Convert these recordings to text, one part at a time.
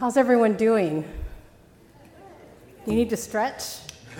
How's everyone doing? You need to stretch?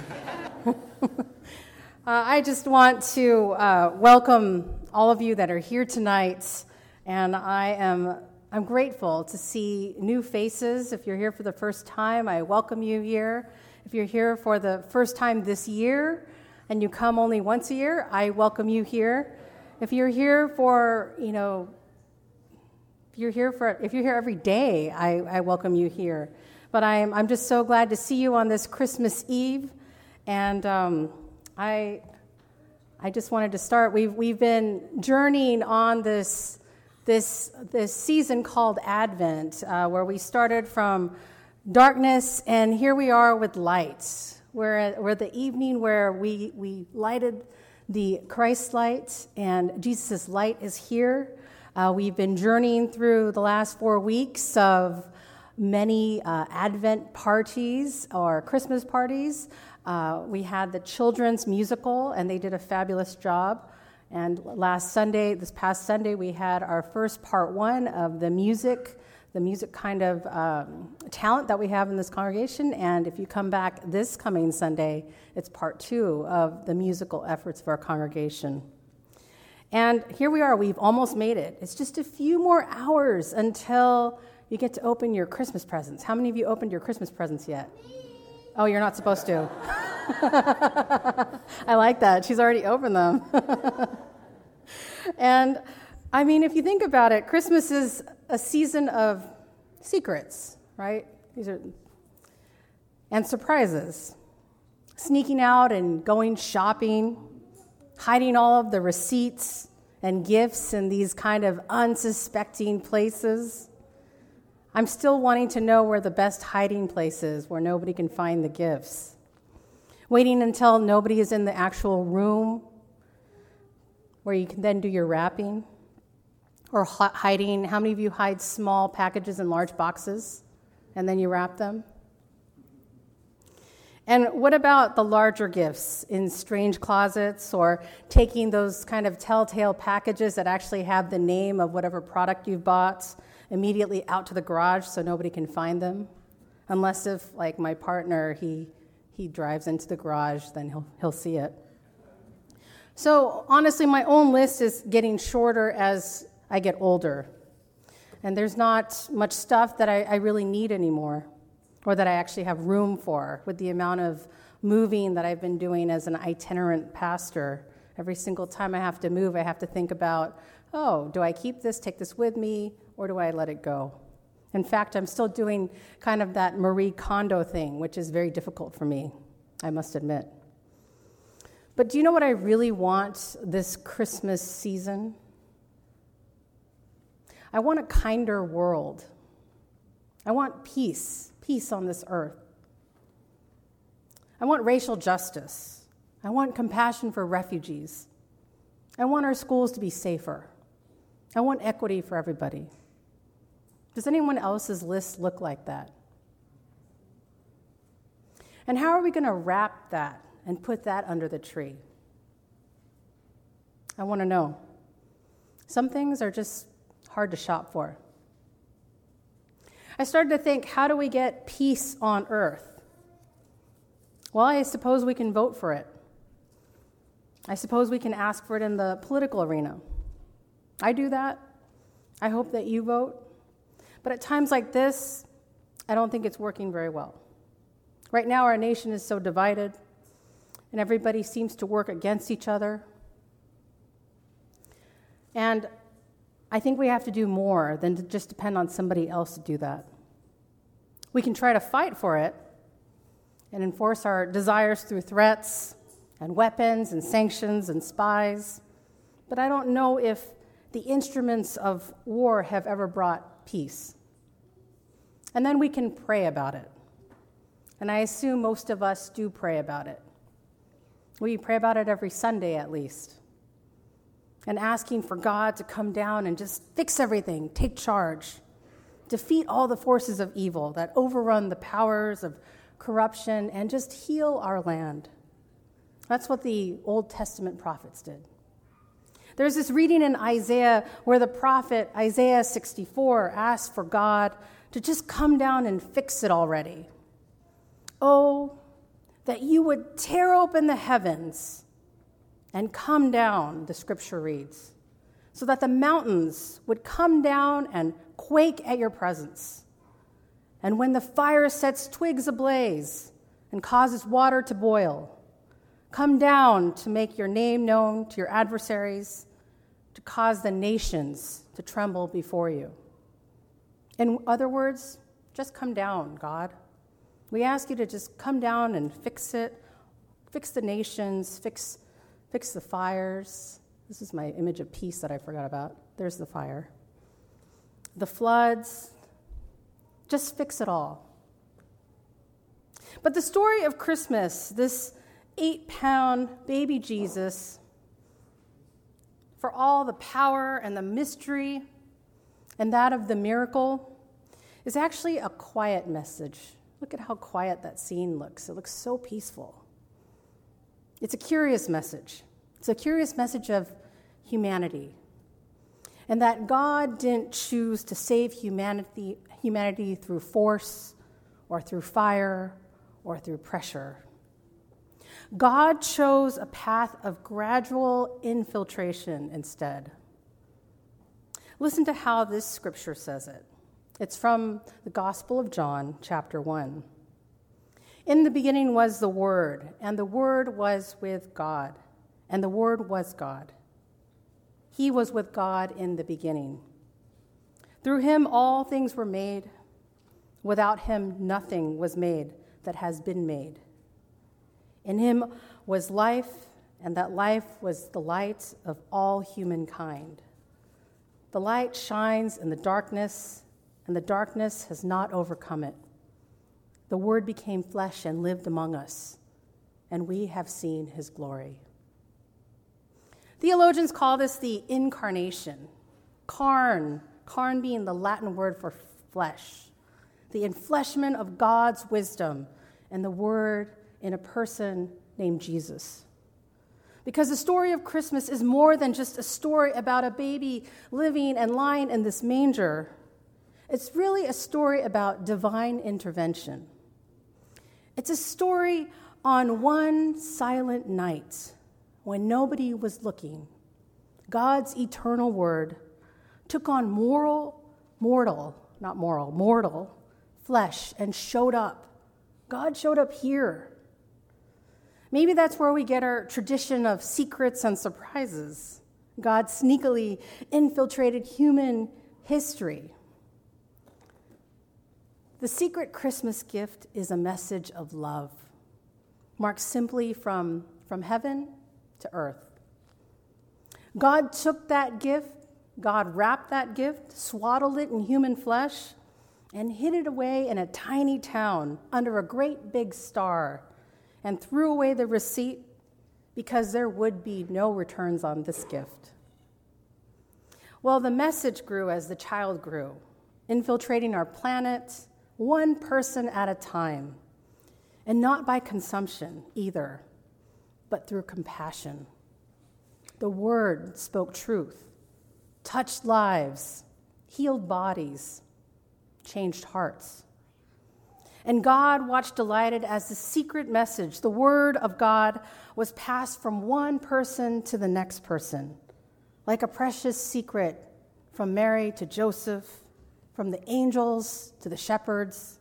I just want to welcome all of you that are here tonight, and I'm grateful to see new faces. If you're here for the first time, I welcome you here. If you're here for the first time this year and you come only once a year, I welcome you here. If you're here for, if you're here every day, I welcome you here. But I'm just so glad to see you on this Christmas Eve, and I just wanted to start. We've been journeying on this season called Advent, where we started from darkness, and here we are with lights. We're the evening where we lighted the Christ light, and Jesus' light is here. We've been journeying through the last 4 weeks of many Advent parties or Christmas parties. We had the children's musical, and they did a fabulous job. And this past Sunday, we had our first part one of the music kind of talent that we have in this congregation. And if you come back this coming Sunday, it's part two of the musical efforts of our congregation. And here we are, we've almost made it. It's just a few more hours until you get to open your Christmas presents. How many of you opened your Christmas presents yet? Oh, you're not supposed to. I like that. She's already opened them. And I mean, if you think about it, Christmas is a season of secrets, right? And surprises. Sneaking out and going shopping, hiding all of the receipts and gifts in these kind of unsuspecting places. I'm still wanting to know where the best hiding place is, where nobody can find the gifts. Waiting until nobody is in the actual room, where you can then do your wrapping. Or hiding, how many of you hide small packages in large boxes, and then you wrap them? And what about the larger gifts in strange closets, or taking those kind of telltale packages that actually have the name of whatever product you've bought immediately out to the garage so nobody can find them? Unless if, like my partner, he drives into the garage, then he'll see it. So honestly, my own list is getting shorter as I get older. And there's not much stuff that I really need anymore, or that I actually have room for with the amount of moving that I've been doing as an itinerant pastor. Every single time I have to move, I have to think about, do I keep this, take this with me, or do I let it go? In fact, I'm still doing kind of that Marie Kondo thing, which is very difficult for me, I must admit. But do you know what I really want this Christmas season? I want a kinder world. I want peace on this earth. I want racial justice. I want compassion for refugees. I want our schools to be safer. I want equity for everybody. Does anyone else's list look like that? And how are we going to wrap that and put that under the tree? I want to know. Some things are just hard to shop for. I started to think, how do we get peace on earth? Well, I suppose we can vote for it. I suppose we can ask for it in the political arena. I do that. I hope that you vote. But at times like this, I don't think it's working very well. Right now, our nation is so divided, and everybody seems to work against each other. And I think we have to do more than to just depend on somebody else to do that. We can try to fight for it and enforce our desires through threats and weapons and sanctions and spies, but I don't know if the instruments of war have ever brought peace. And then we can pray about it. And I assume most of us do pray about it. We pray about it every Sunday at least. And asking for God to come down and just fix everything, take charge, defeat all the forces of evil that overrun the powers of corruption, and just heal our land. That's what the Old Testament prophets did. There's this reading in Isaiah where the prophet, Isaiah 64, asks for God to just come down and fix it already. Oh, that you would tear open the heavens and come down, the scripture reads, so that the mountains would come down and quake at your presence. And when the fire sets twigs ablaze and causes water to boil, come down to make your name known to your adversaries, to cause the nations to tremble before you. In other words, just come down, God. We ask you to just come down and fix it, fix the nations, fix the fires. This is my image of peace that I forgot about. There's the fire. The floods. Just fix it all. But the story of Christmas, this 8-pound baby Jesus, for all the power and the mystery and that of the miracle, is actually a quiet message. Look at how quiet that scene looks. It looks so peaceful. It's a curious message. It's a curious message of humanity. And that God didn't choose to save humanity through force or through fire or through pressure. God chose a path of gradual infiltration instead. Listen to how this scripture says it. It's from the Gospel of John, chapter 1. In the beginning was the Word, and the Word was with God, and the Word was God. He was with God in the beginning. Through him all things were made. Without him nothing was made that has been made. In him was life, and that life was the light of all humankind. The light shines in the darkness, and the darkness has not overcome it. The Word became flesh and lived among us, and we have seen his glory. Theologians call this the incarnation. Carn being the Latin word for flesh. The enfleshment of God's wisdom and the Word in a person named Jesus. Because the story of Christmas is more than just a story about a baby living and lying in this manger. It's really a story about divine intervention. It's a story on one silent night when nobody was looking. God's eternal Word took on mortal flesh and showed up. God showed up here. Maybe that's where we get our tradition of secrets and surprises. God sneakily infiltrated human history. The secret Christmas gift is a message of love, marked simply from heaven to earth. God took that gift, God wrapped that gift, swaddled it in human flesh, and hid it away in a tiny town under a great big star, and threw away the receipt because there would be no returns on this gift. Well, the message grew as the child grew, infiltrating our planet, one person at a time, and not by consumption either, but through compassion. The Word spoke truth, touched lives, healed bodies, changed hearts. And God watched delighted as the secret message, the Word of God, was passed from one person to the next person, like a precious secret from Mary to Joseph, from the angels to the shepherds.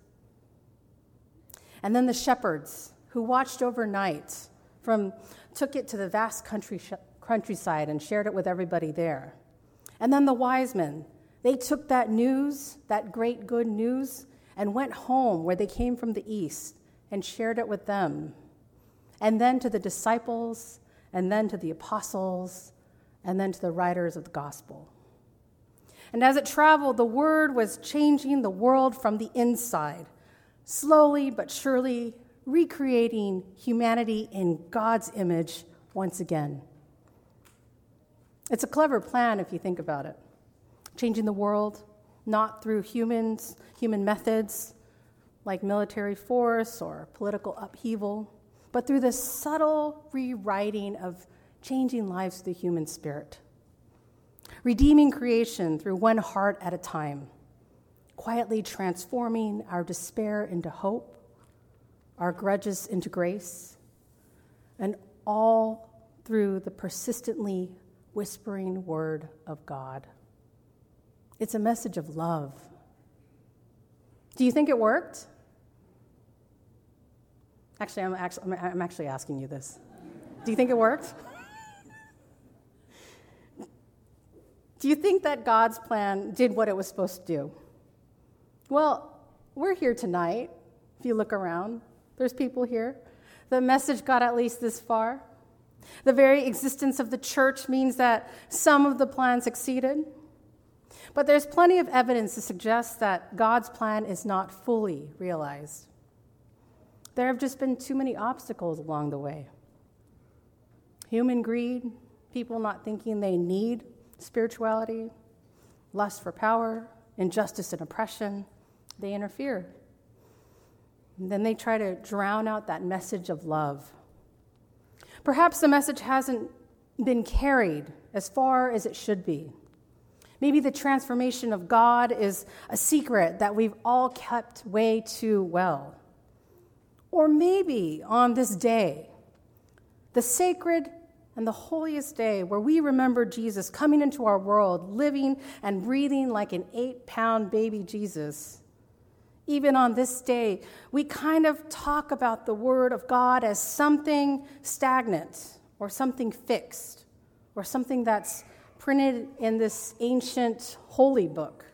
And then the shepherds, who watched overnight, took it to the vast countryside and shared it with everybody there. And then the wise men, they took that news, that great good news, and went home where they came from the east and shared it with them. And then to the disciples, and then to the apostles, and then to the writers of the gospel. And as it traveled, the Word was changing the world from the inside, slowly but surely recreating humanity in God's image once again. It's a clever plan if you think about it. Changing the world, not through human methods like military force or political upheaval, but through the subtle rewriting of changing lives through the human spirit. Redeeming creation through one heart at a time, quietly transforming our despair into hope, our grudges into grace, and all through the persistently whispering word of God. It's a message of love. Do you think it worked? Actually, I'm actually asking you this. Do you think it worked? Do you think that God's plan did what it was supposed to do? Well, we're here tonight. If you look around, there's people here. The message got at least this far. The very existence of the church means that some of the plan succeeded. But there's plenty of evidence to suggest that God's plan is not fully realized. There have just been too many obstacles along the way. Human greed, people not thinking they need spirituality, lust for power, injustice and oppression, they interfere. And then they try to drown out that message of love. Perhaps the message hasn't been carried as far as it should be. Maybe the transformation of God is a secret that we've all kept way too well. Or maybe on this day, the sacred and the holiest day where we remember Jesus coming into our world, living and breathing like an 8-pound baby Jesus. Even on this day, we kind of talk about the Word of God as something stagnant or something fixed or something that's printed in this ancient holy book.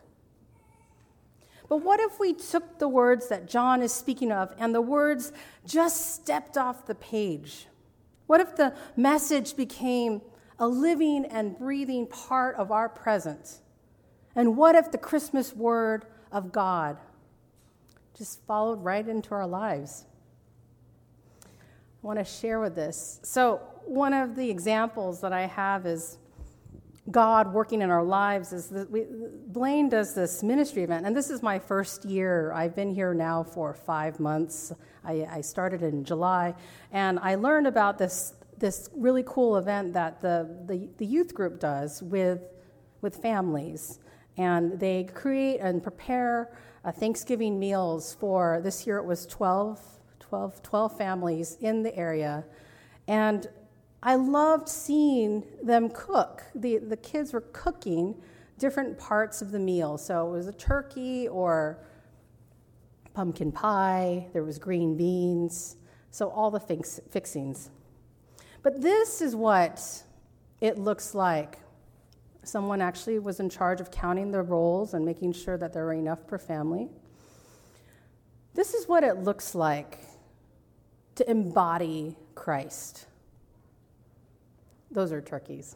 But what if we took the words that John is speaking of and the words just stepped off the page? What if the message became a living and breathing part of our present? And what if the Christmas word of God just followed right into our lives? I want to share with this. So one of the examples that I have is God working in our lives is that Blaine does this ministry event, and this is my first year. I've been here now for 5 months. I started in July, and I learned about this really cool event that the youth group does with families, and they create and prepare Thanksgiving meals for, this year it was 12 families in the area, and I loved seeing them cook. The kids were cooking different parts of the meal. So it was a turkey or pumpkin pie. There was green beans. So all the fixings. But this is what it looks like. Someone actually was in charge of counting the rolls and making sure that there were enough per family. This is what it looks like to embody Christ. Those are turkeys.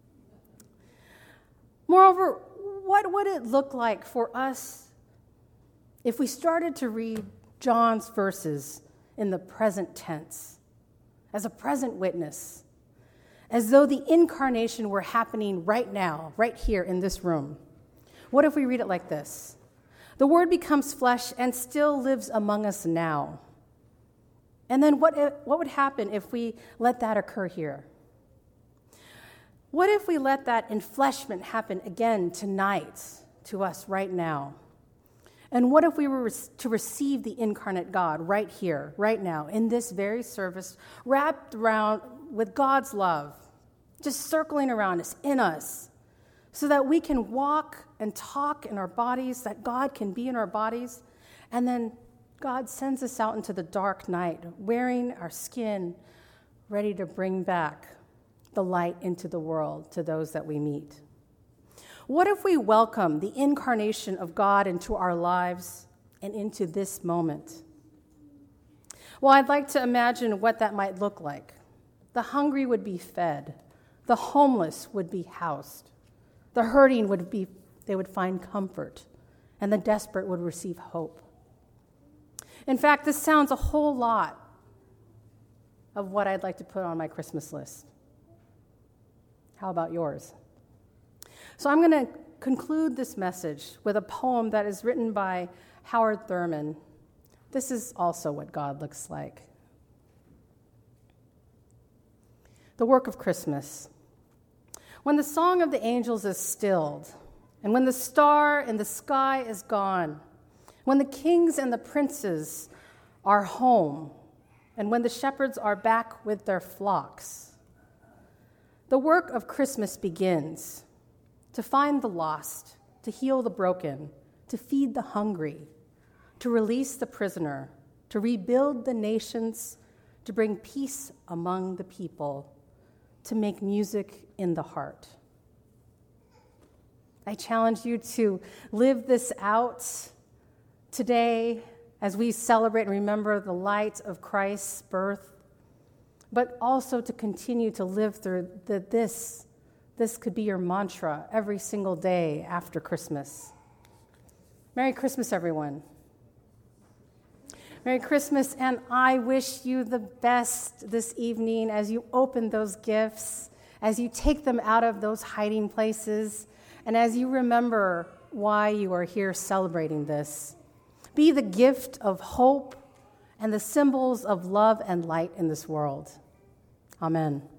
Moreover, what would it look like for us if we started to read John's verses in the present tense, as a present witness, as though the incarnation were happening right now, right here in this room? What if we read it like this? The Word becomes flesh and still lives among us now. And then what would happen if we let that occur here? What if we let that enfleshment happen again tonight to us right now? And what if we were to receive the incarnate God right here, right now, in this very service, wrapped around with God's love, just circling around us, in us, so that we can walk and talk in our bodies, that God can be in our bodies, and then God sends us out into the dark night, wearing our skin, ready to bring back the light into the world to those that we meet? What if we welcome the incarnation of God into our lives and into this moment? Well, I'd like to imagine what that might look like. The hungry would be fed. The homeless would be housed. The hurting they would find comfort. And the desperate would receive hope. In fact, this sounds a whole lot of what I'd like to put on my Christmas list. How about yours? So I'm going to conclude this message with a poem that is written by Howard Thurman. This is also what God looks like. The work of Christmas. When the song of the angels is stilled And when the star in the sky is gone, when the kings and the princes are home, and when the shepherds are back with their flocks, the work of Christmas begins to find the lost, to heal the broken, to feed the hungry, to release the prisoner, to rebuild the nations, to bring peace among the people, to make music in the heart. I challenge you to live this out today as we celebrate and remember the light of Christ's birth, but also to continue to live through this could be your mantra every single day after Christmas. Merry Christmas, everyone. Merry Christmas, and I wish you the best this evening as you open those gifts, as you take them out of those hiding places, and as you remember why you are here celebrating this. Be the gift of hope and the symbols of love and light in this world. Amen.